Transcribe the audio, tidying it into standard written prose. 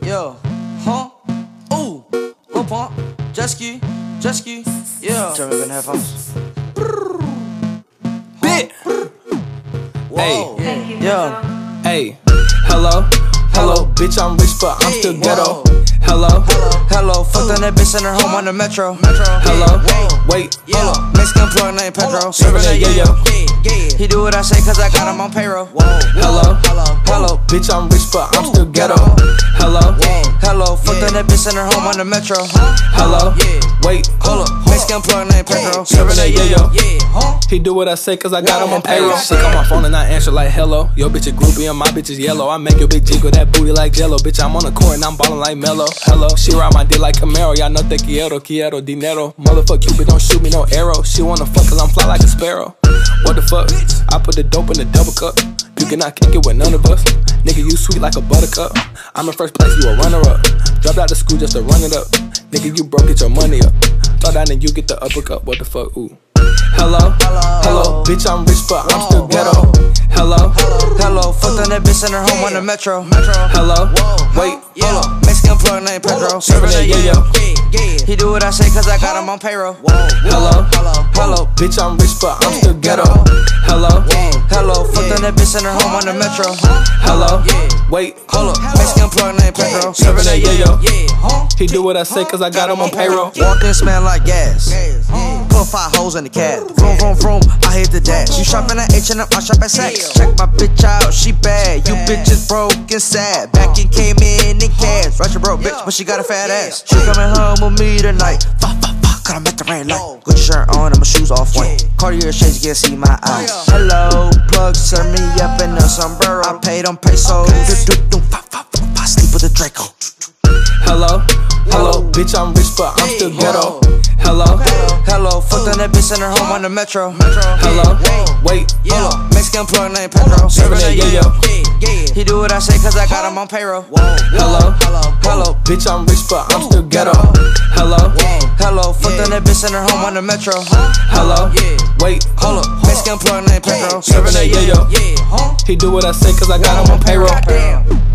Yo, huh? Ooh, go pump, jet ski, yeah. Turn up in headphones. Bit. Whoa, Hey, yeah. Hey, hello, bitch, I'm rich, but I'm still ghetto. Hello, Fucked on that bitch in her home on the metro. hello, wait, Hold up, Mexican plug named Pedro. Serving that yayo. He do what I say cause I got him on payroll. hello, bitch, I'm rich, but I'm still ghetto. Hello, fucked on that bitch in her home on the metro. Hello, wait, Hold up, Mexican plug named Pedro. Serving that yayo. He do what I say cause I got him on payroll. She call my phone and I answer like hello. Your bitch a groupie and my bitch is yellow. I make your bitch jiggle that booty like jello. Bitch, I'm on the court and I'm ballin' like Melo. Hello, she ride my dick like Camaro. Y'all know that quiero dinero. Motherfuck Cupid, don't shoot me no arrow. She wanna fuck cause I'm fly like a sparrow. What the fuck? I put the dope in the double cup. You cannot kick it with none of us. Nigga, you sweet like a buttercup. I'm in first place, you a runner up. Dropped out of school just to run it up. Nigga, you broke, get your money up. Thought that and you get the uppercut. What the fuck? Ooh. Hello, bitch, I'm rich, but I'm still ghetto. Hello, fucked on that bitch in her home on the metro. Hello, wait, Hold up, Mexican plug named Pedro. Serving that yayo. He do what I say cause I got him on payroll. Hello, bitch, I'm rich, but I'm still ghetto. Hello, fucked on that bitch in her home on the metro. Hello, wait, Hold up, Mexican plug named Pedro. Serving that yayo. He do what I say cause I got him on payroll. Walk in, smell like gas. Put 5 holes in the cab. Vroom, I hit the dash. You shopping at H&M, I shop at Saks. Check my bitch out, she bad. You bitches broke and sad. Back and came in cash. Rush a broke bitch, but she got a fat ass. She coming home with me tonight. Fuck, cause I'm at the red light. Gucci shirt on and my shoes off white. Cartier shades, you can't see my eyes. Hello, plug, serve me up in a sombrero. I paid on pesos. Sleep with a Draco. Hello, bitch, I'm rich, but I'm still ghetto. Hello, fucked on that bitch in her home on the metro. Hello, wait, Hold up, Mexican plug named Pedro. Serving that yayo. He do what I say cause I got him on payroll. Hello, bitch, I'm rich, but I'm still ghetto. Hello, fucked on that bitch in her home on the metro. Hello, wait, Hold up, Mexican plug named Pedro. Serving that yayo. He do what I say cause I got him on payroll.